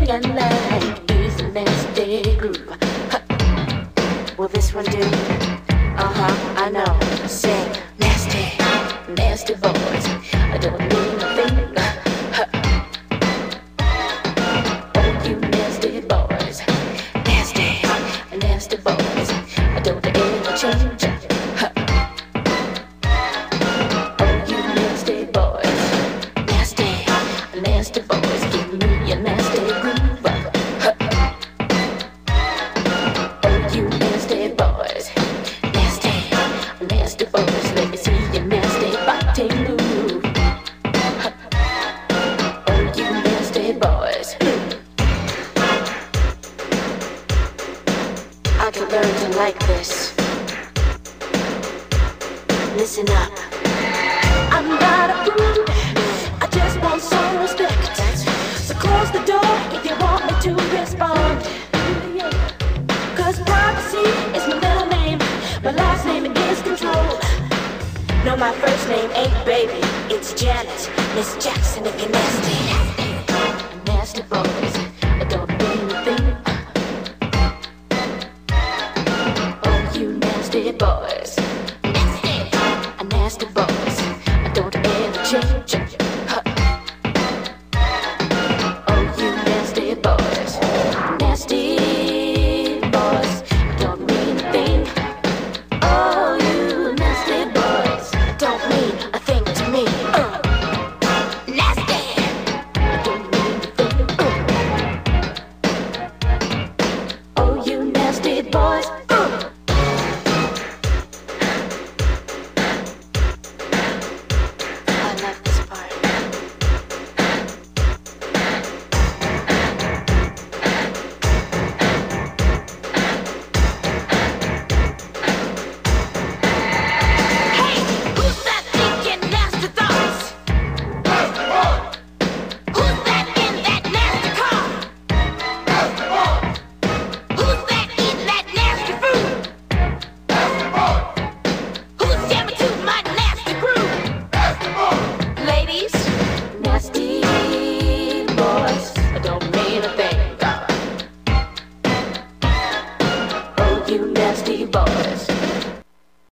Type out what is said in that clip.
I like is a nasty groove. Will this one do? I know. Say nasty, nasty boys. I don't mean a thing. Oh, you nasty boys, nasty, nasty boys. I don't ever change. Oh, you nasty boys, nasty, nasty boys. Give me a nasty groove. Oh, you nasty boys, nasty, nasty boys. Let me see your nasty body move. Oh, you nasty boys. I can learn to like this. Listen up. I'm not a prude. I just want some respect. So close the door if you want me to respond. Cause privacy is my middle name. My last name is Control. No, my first name ain't Baby. It's Janet, Miss Jackson if you're nasty. Nasty boy.